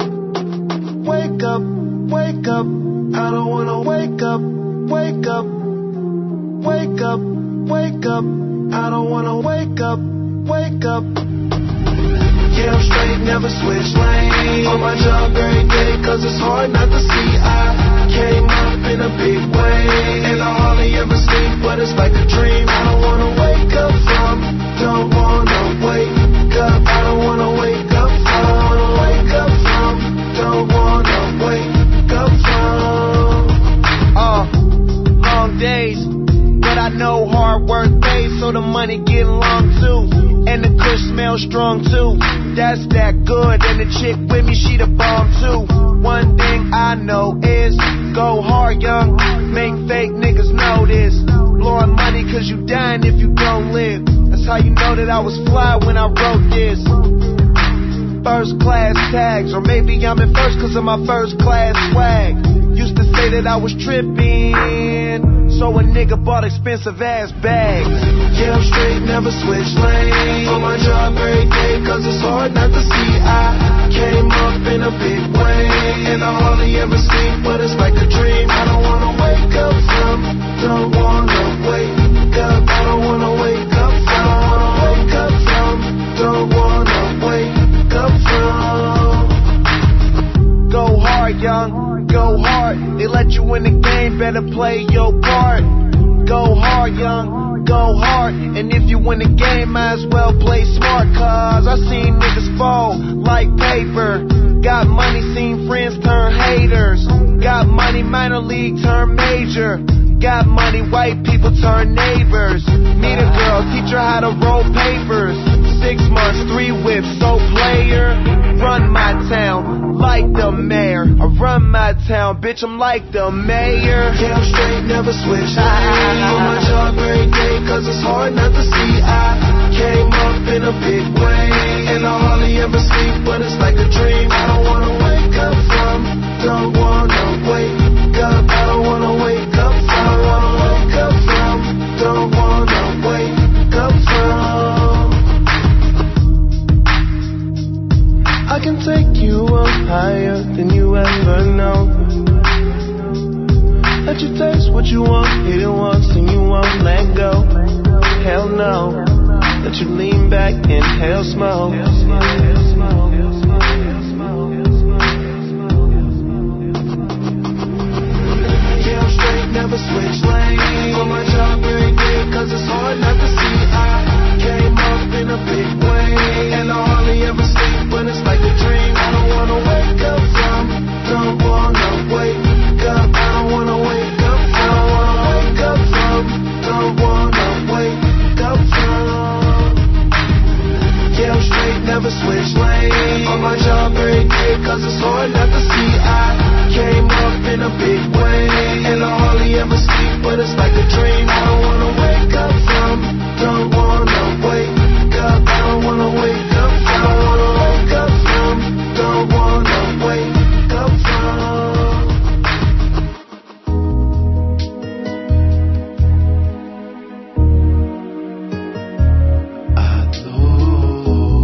Wake up, wake up. I don't wanna wake up, wake up, wake up, wake up. I don't wanna wake up, wake up. Yeah, I'm straight, never switch lanes. On my job every day, cause it's hard not to see. I came up in a big way, and I hardly ever sleep, but it's like a dream. I don't wanna wake up from, don't wanna wake up. I don't wanna wake up from, I don't wanna wake up from, don't wanna wake up from. Uh, long days, but I know hard work pays, so the money get long too. And the kush smells strong too. That's that good. And the chick with me, she the bomb too. One thing I know is go hard, young. Make fake niggas know this. Blowing money cause you dying if you don't live. That's how you know that I was fly when I wrote this. First class tags, or maybe I'm in first cause of my first class swag. Used to say that I was tripping, so a nigga bought expensive ass bags. Yeah, I'm straight, never switch lanes. On my job every day, cause it's hard not to see. I came up in a big way, and I hardly ever sleep, but it's like a dream. I don't wanna wake up from, don't wanna wake up. I don't wanna wake up from, I don't wanna wake up from, don't wanna wake up from. Go hard, young. Go hard, they let you in the game, better play your part. Go hard, young, go hard. And if you win the game, might as well play smart. Cause I seen niggas fall like paper. Got money, seen friends turn haters. Got money, minor league turn major. Got money, white people turn neighbors. Meet a girl, teach her how to roll papers. Six months, three whips, so player. Run my town like the mayor. I run my town, bitch, I'm like the mayor. Yeah, I'm straight, never switch. I on my job every day, cause it's hard not to see. I came up in a big way, and I hardly ever sleep, but it's like a dream. I don't wanna wake up from, don't wanna wake up. I don't wanna wake up from, I don't wanna wake up from, don't wanna wake up from. I can take you up higher than you ever know. Let you taste what you want, hit it once and you won't let go. Hell no. Let you lean back, inhale smoke. Yeah, I'm straight, never switch lanes. On my job every day, cause it's hard not to see. I came up in a big way, and I hardly ever sleep, but it's like a dream. I don't wanna wake up from, don't wanna wake up. I don't wanna wake up from, I don't wanna wake up from, don't wanna wake up from. Yeah, I'm straight, never switch lanes. On my job every day, cause it's hard not to see. I came up in a big way, and I hardly ever sleep, but it's like a dream. I don't wanna wake up from, don't wanna wake up. I don't wanna wake up from, I don't wanna wake up from, don't wanna wake up from. I know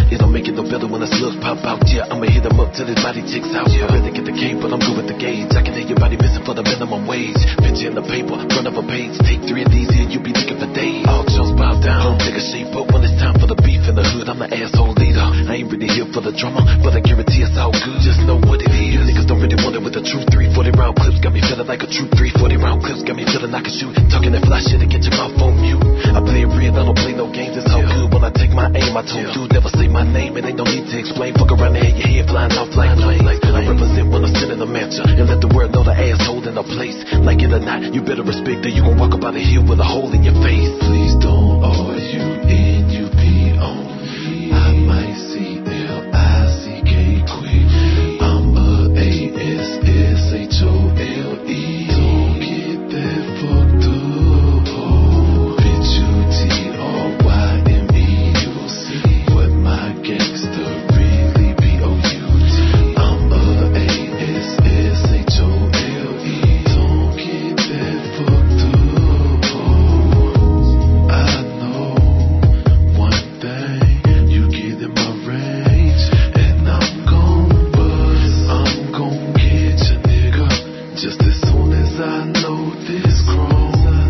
It don't make it no better when the slugs pop out. Yeah, I'ma hit him up till his body checks out. Yeah. I'd rather get the cane, but I'm good with the gauge. I can hear your body missing for the minimum wage. Picture in the paper, front of a page. Take three of these here, you be looking for days. All jumps bow down, don't take a shape up when it's time for the beef in the hood. I'm the asshole leader. I ain't really here for the drama, but I guarantee it's all good. Just know what it is. You niggas don't really want it with the truth. three forty round clips got me feeling like a true three forty round clips got me feeling I can shoot. Talking that fly shit to get your mouth on mute. I play it real, I don't play no games. It's all good when I take my aim. I told you never say my name, it ain't no need to explain. Fuck around and have your head flying off like planes. I represent when I'm sitting in the mansion and let the world know the asshole in a place. Like it or not, you better respect that you gon' walk up out of here with a hole in your face. Please don't R U N U P on me. I might see L I C K quick. I'm a A S S H O L E. Don't get that fucked up. Oh, bitch, U T R Y M E U C. What my gangster really B O U T. I'm a A S S H O L E. Don't get that fucked up. Oh, I know one thing. You get in my range, and I'm gon' buzz. I'm gon' get your nigga just as soon as I know this grown.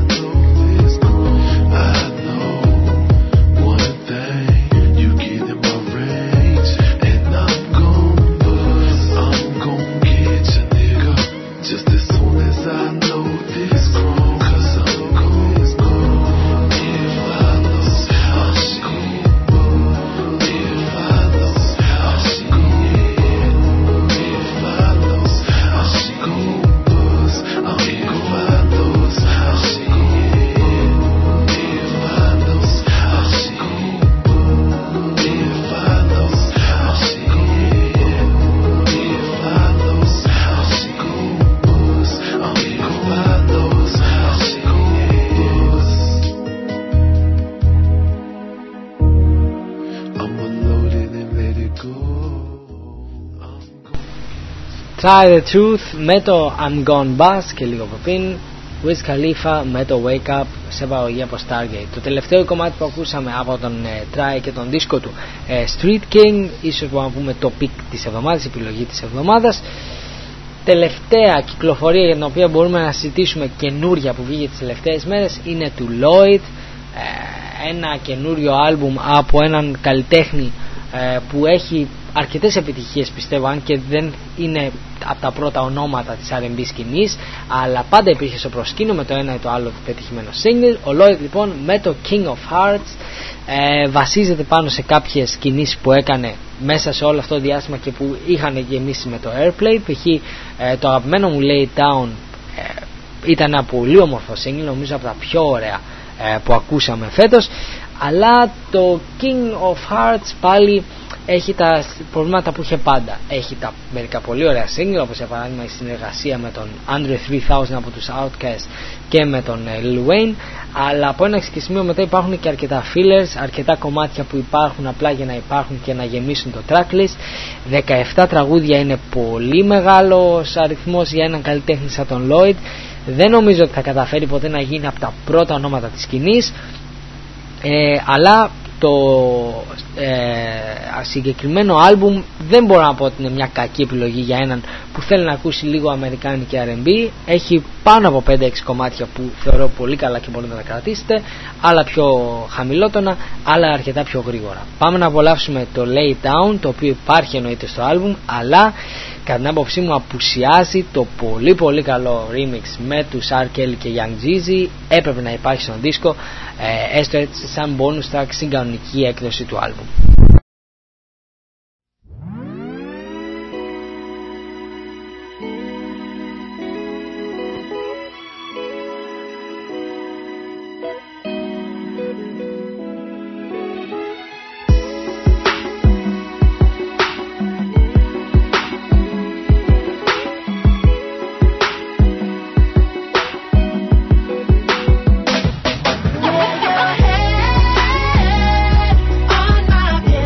I know one thing. You get in my range, and I'm gon' buzz. I'm gon' get your nigga just as soon as I know this grown. 'Cause I'm gon' if I lose, I'm gon' if I lose, I'm gon' if I lose, I'm gon' buzz. I'm if I lose, I'm gon' if I lose, I'm gon' if I lose, I'm gon' if I lose, I'm gon' buzz. I'm if I lose, I'm gon' buzz. I'ma load it and let it go. I'm gon' Try the Truth με το I'm Gone Buzz και λίγο από πριν Wiz Khalifa με το Wake Up σε παραγωγή από Stargate. Το τελευταίο κομμάτι που ακούσαμε από τον ε, Try και τον δίσκο του ε, Street King, ίσως μπορούμε να πούμε το pick της εβδομάδας, επιλογή της εβδομάδας. Τελευταία κυκλοφορία για την οποία μπορούμε να συζητήσουμε καινούρια που βγήκε τις τελευταίες μέρες είναι του Lloyd, ε, ένα καινούριο άλμπουμ από έναν καλλιτέχνη ε, που έχει αρκετές επιτυχίες πιστεύω, αν και δεν είναι από τα πρώτα ονόματα της αρ εν μπι σκηνής, αλλά πάντα υπήρχε στο προσκήνιο με το ένα ή το άλλο πετυχημένο single. Ο Lloyd λοιπόν με το King of Hearts ε, βασίζεται πάνω σε κάποιες κινήσεις που έκανε μέσα σε όλο αυτό το διάστημα και που είχαν γεμίσει με το Airplay. Π.χ. ε, το αγαπημένο μου Lay Down ε, ήταν ένα πολύ όμορφο single, νομίζω από τα πιο ωραία ε, που ακούσαμε φέτος, αλλά το King of Hearts πάλι έχει τα προβλήματα που είχε πάντα. Έχει τα μερικά πολύ ωραία single, όπως για παράδειγμα η συνεργασία με τον Andre τρία χιλιάδες από τους Outkast και με τον Lil Wayne, αλλά από ένα σημείο μετά υπάρχουν και αρκετά fillers, αρκετά κομμάτια που υπάρχουν απλά για να υπάρχουν και να γεμίσουν το tracklist. δεκαεπτά τραγούδια είναι πολύ μεγάλος αριθμός για έναν καλλιτέχνη σαν τον Lloyd. Δεν νομίζω ότι θα καταφέρει ποτέ να γίνει από τα πρώτα ονόματα της σκηνής, ε, αλλά το ε, συγκεκριμένο άλμπουμ δεν μπορώ να πω ότι είναι μια κακή επιλογή για έναν που θέλει να ακούσει λίγο αμερικάνικη αρ εν μπι. Έχει πάνω από πέντε έξι κομμάτια που θεωρώ πολύ καλά και μπορείτε να τα κρατήσετε, άλλα πιο χαμηλότονα, άλλα αρκετά πιο γρήγορα. Πάμε να απολαύσουμε το Lay Down, το οποίο υπάρχει εννοείται στο άλμπουμ, αλλά κατά την άποψή μου απουσιάζει το πολύ πολύ καλό remix με τους R. Kelly και Young Jeezy. Έπρεπε να υπάρχει στον δίσκο, ε, έστω έτσι σαν bonus track στην κανονική έκδοση του άλμπουμ. On my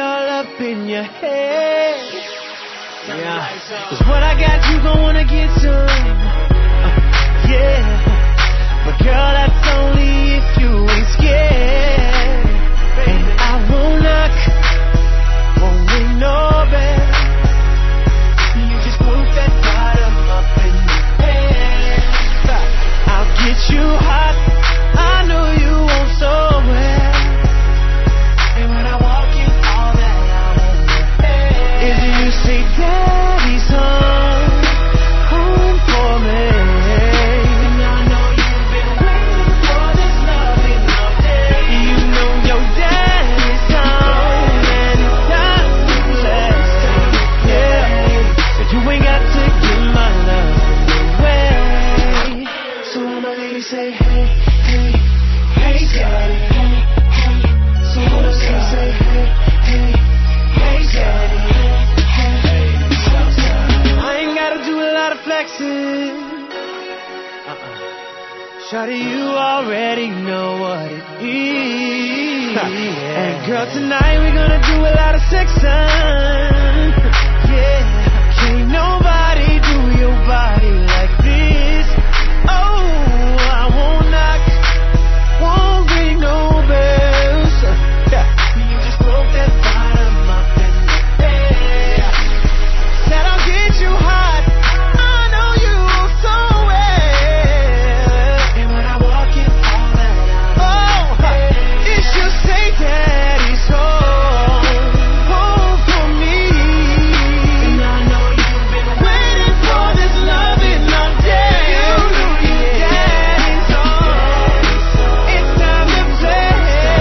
all up in your head. Yeah. Cause what I got, you gon' wanna get some. Uh, yeah. But girl, that's only if you ain't scared. And I won't knock, won't ring no bell. You just put that bottom up in your head. I'll get you hot, I know you want so well. And when I walk in, all that I want is you say, Daddy's home, home for me. And I know you've been waiting for this loving all day. You know your daddy's home, and it's time to bless. Yeah, so you ain't got to give my love away. So when my lady say, hey, hey, hey, daddy, hey, hey. So when I say, say, hey, hey, hey, daddy, hey, hey. I ain't gotta do a lot of flexing. Uh-uh. Shawty, you already know what it is. Yeah. And girl, tonight we gonna do a lot of sexing. Yeah, can't nobody do your body like this. Oh, I won't knock, won't ring no bells. Yeah. You just broke that bottom up in the bed. Said I'll get you hot, I know you so well. And when I walk in, all that I oh, it should say Daddy's home, home for me. And I know you've been waiting for this loving all day. You know your daddy's home, it's time to play.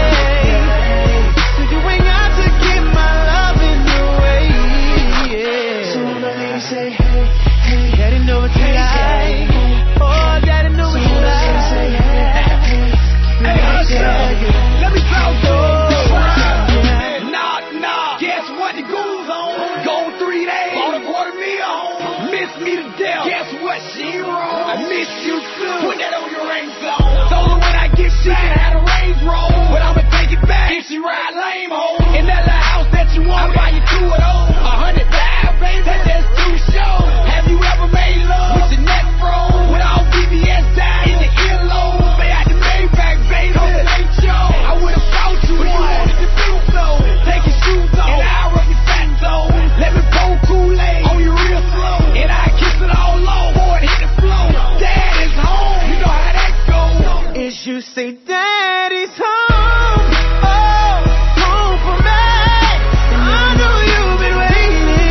So you ain't got to give my loving away. Yeah. So when my lady say, hey, hey, Daddy know what you like. Oh, Daddy know what you like. Say, hey, hey, Hey, Usher, let me talk to you. Yeah. Knock, knock. Guess what the goose on? Gone three days. Bought a quarter meal home. Miss me to death. Guess what? She wrong. I miss you too. Put that on your ring song. Told her when I get shit, I had a range roll. But I'ma take it back if she ride lame home. In that little house that you want, I buy you two of those. A hundred thousand, baby. That's just two shows. Have you ever made love with your neck froze? With all B B S down in the earlobe. Stay out the Maybach, baby. Cause it ain't yours. I would've fought you, but you wanted to do so. Take your shoes off, and I'll rub your fat toe. Let me pour Kool-Aid on you real slow. And I kiss it all low, boy, it hit the floor. Dad is home, you know how that goes. Is you say Daddy's home, oh, home for me. I know you've been waiting.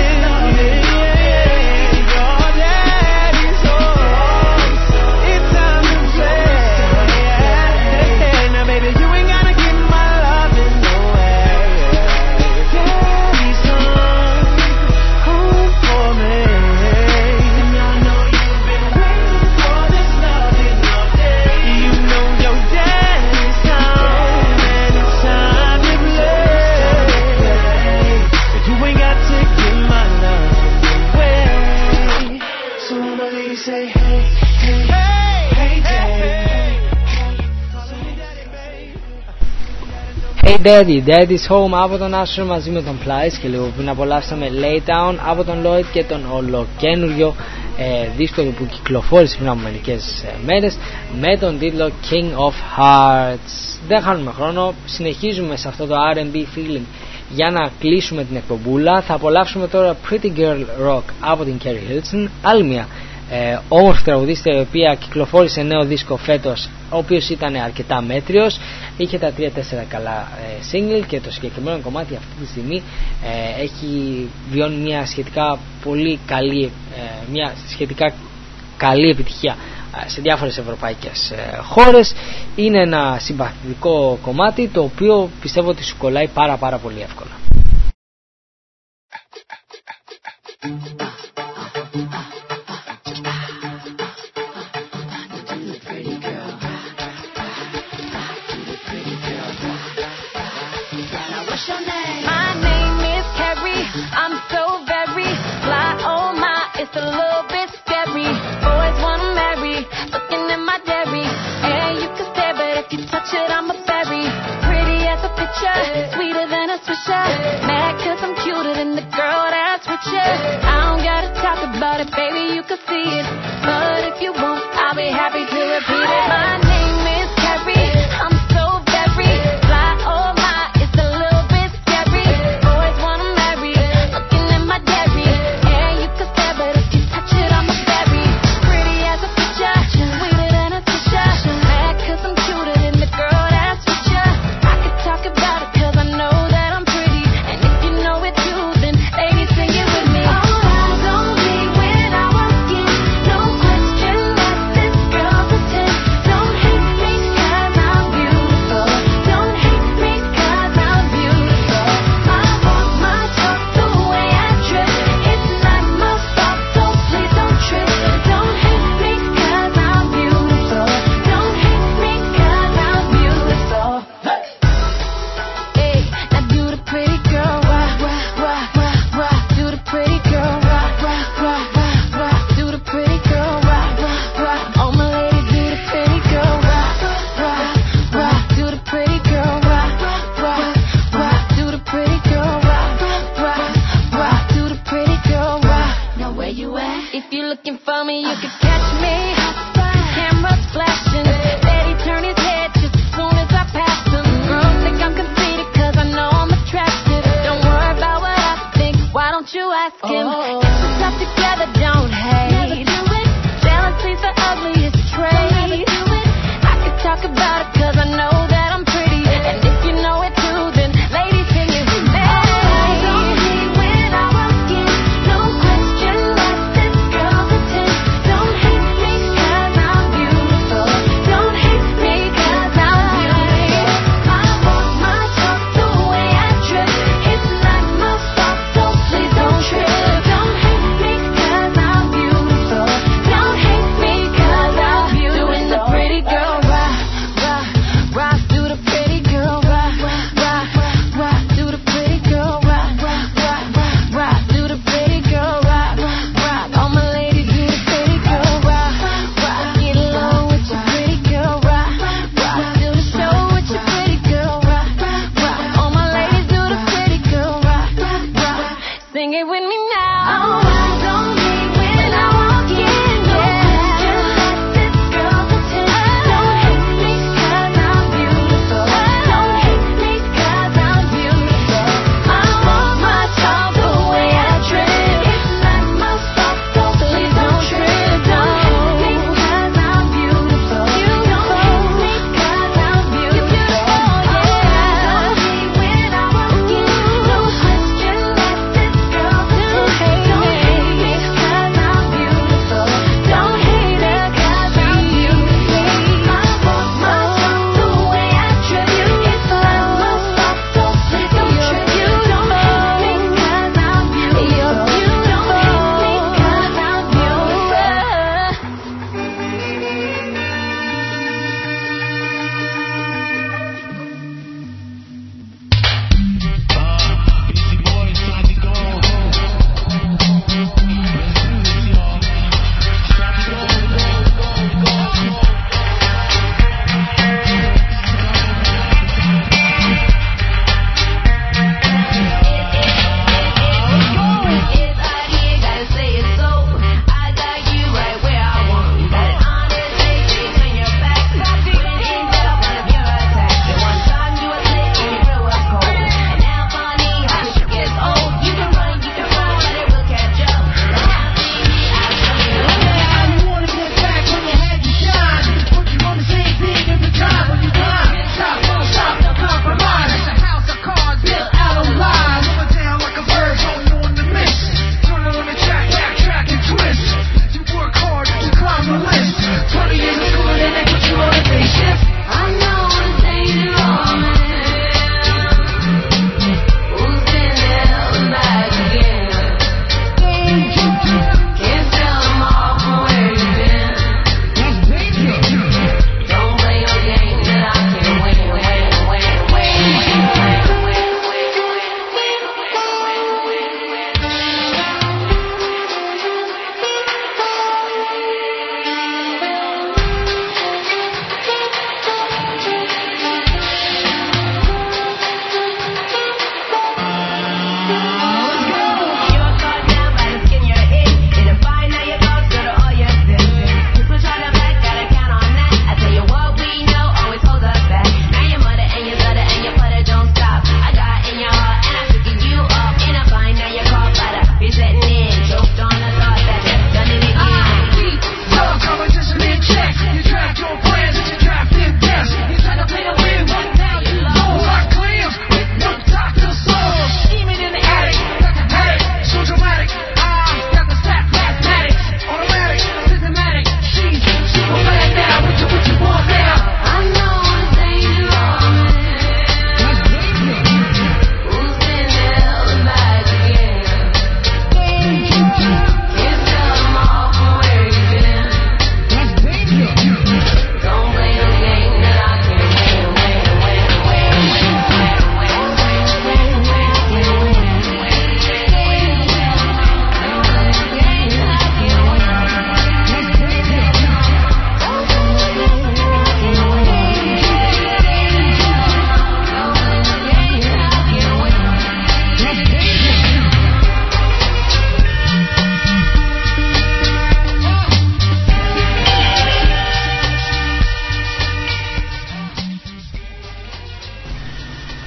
Yeah, your daddy's home, it's time to play. Now baby, you ain't gotta give my loving away. Daddy's home, home for me. And I know you've been waiting for this loving all day. You know your daddy's home, and it's time to play. But you ain't got to give my love away. So when my lady say, hey, hey, hey, daddy, Hey Daddy, Daddy's Home από τον Usher μαζί με τον Plies και λίγο πριν απολαύσαμε Lay Down από τον Lloyd και τον ολοκένουργιο ε, δίσκο που κυκλοφόρησε πριν από μερικές ε, μέρες με τον τίτλο King of Hearts. Δεν χάνουμε χρόνο, συνεχίζουμε σε αυτό το αρ εντ μπι feeling για να κλείσουμε την εκπομπούλα. Θα απολαύσουμε τώρα Pretty Girl Rock από την Carrie Hilton, άλλη μια ε, όμορφη τραγουδίστρια η οποία κυκλοφόρησε νέο δίσκο φέτος, ο οποίος ήταν αρκετά μέτριος, είχε τα τρία τέσσερα καλά ε, single και το συγκεκριμένο κομμάτι αυτή τη στιγμή ε, έχει βιώνει μια σχετικά πολύ καλή ε, μια σχετικά καλή επιτυχία ε, σε διάφορες ευρωπαϊκές ε, χώρες. Είναι ένα συμπαθητικό κομμάτι το οποίο πιστεύω ότι σου κολλάει πάρα πάρα πολύ εύκολα. Sweeter than a Swisher. looking for me, you could catch me. Cameras flashing, Daddy turn his head just as soon as I pass him. Girls think I'm conceited cause I know I'm attractive. Don't worry about what I think, why don't you ask him? Oh. If we're tough together, don't hate. Jealousy's the ugliest trait. I could talk about it cause I know that I'm pretty. And if you know it too, then ladies can you relate? Don't hate when I walk in, no question what this girl's intent. Don't hate me cause I'm beautiful. Don't hate me cause I'm beautiful. I walk my talk the way I trip. It's not my fault, so please don't trip. Don't hate me cause I'm beautiful. Don't hate me cause I'm beautiful. Doing the pretty girl rock, rock, rock.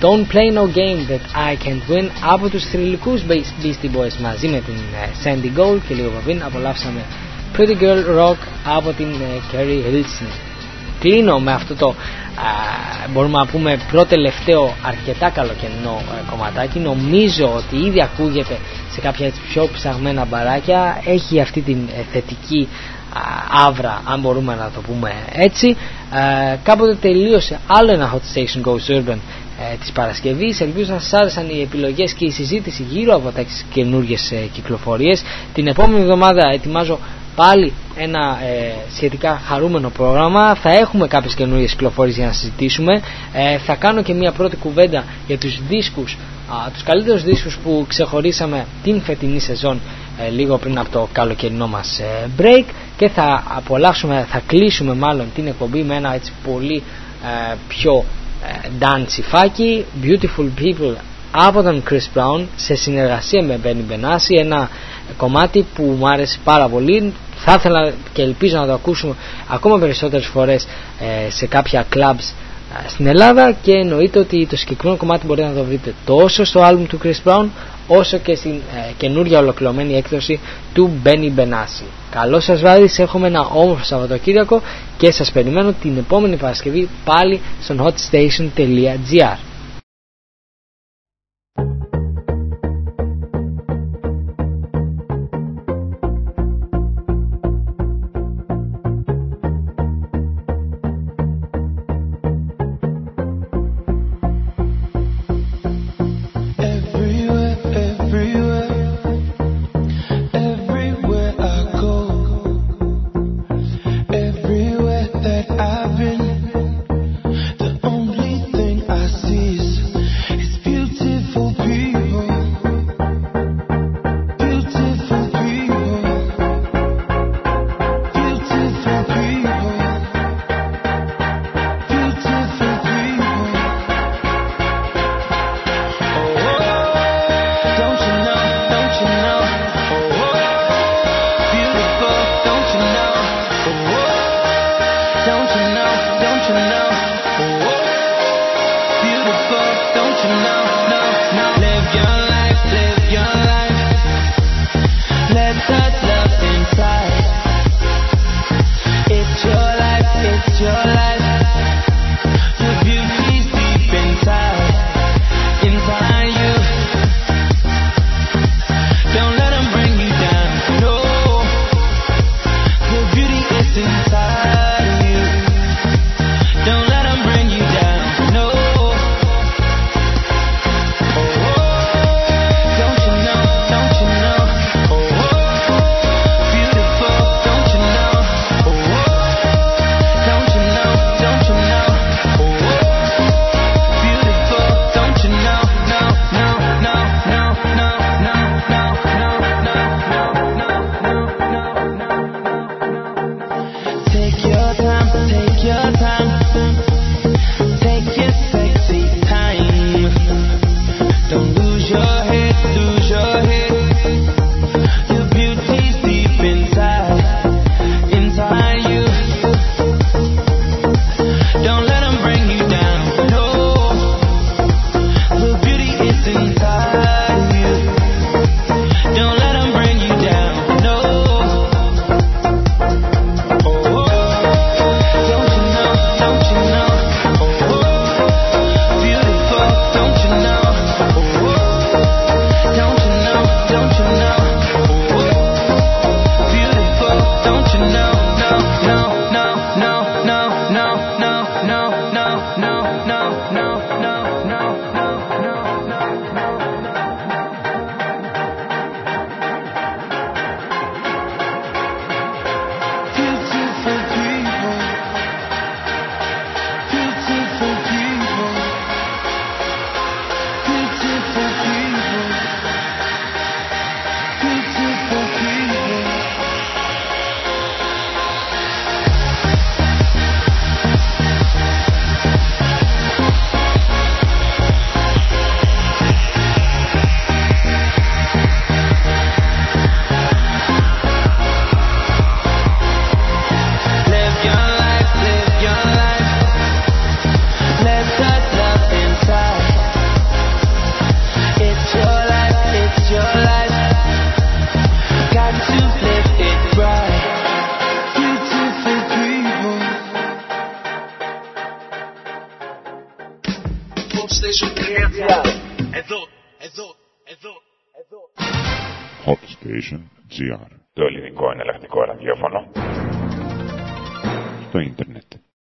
Don't Play No Game That I Can't Win από τους θρυλικούς Beastie Boys μαζί με την Sandy Gold, και λίγο πριν απολαύσαμε Pretty Girl Rock από την Carrie Hilson. Κλείνω με αυτό το α, μπορούμε να πούμε πρώτο-τελευταίο αρκετά καλοκαιρινό κομματάκι. Νομίζω ότι ήδη ακούγεται σε κάποια έτσι πιο ψαγμένα μπαράκια, έχει αυτή την θετική άβρα, αν μπορούμε να το πούμε έτσι. Ε, κάποτε τελείωσε άλλο ένα Hot Station Goes Urban ε, της Παρασκευής. Ελπίζω να σας άρεσαν οι επιλογές και η συζήτηση γύρω από τα καινούργιες ε, κυκλοφορίες. Την επόμενη εβδομάδα ετοιμάζω πάλι ένα ε, σχετικά χαρούμενο πρόγραμμα. Θα έχουμε κάποιες καινούργιες κυκλοφορίες για να συζητήσουμε. ε, Θα κάνω και μια πρώτη κουβέντα για τους δίσκους, α, τους καλύτερους δίσκους που ξεχωρίσαμε την φετινή σεζόν ε, λίγο πριν από το καλοκαιρινό μας ε, break, και θα απολαύσουμε, θα κλείσουμε μάλλον την εκπομπή με ένα έτσι πολύ ε, πιο ε, dancey φάκι, Beautiful People από τον Chris Brown σε συνεργασία με Benny Benassi, ένα κομμάτι που μου άρεσε πάρα πολύ. Θα ήθελα και ελπίζω να το ακούσουμε ακόμα περισσότερες φορές ε, σε κάποια clubs ε, στην Ελλάδα, και εννοείται ότι το συγκεκριμένο κομμάτι μπορείτε να το βρείτε τόσο στο άλμπουμ του Chris Brown όσο και στην ε, καινούργια ολοκληρωμένη έκδοση του Benny Benassi. Καλό σας βράδυ, έχουμε ένα όμορφο Σαββατοκύριακο και σας περιμένω την επόμενη Παρασκευή πάλι στο hotstation dot gr. Don't you hotstation.gr. Εδώ, εδώ, εδώ, εδώ. Hotstation.gr. Το ελληνικό εναλλακτικό ραδιόφωνο στο ίντερνετ.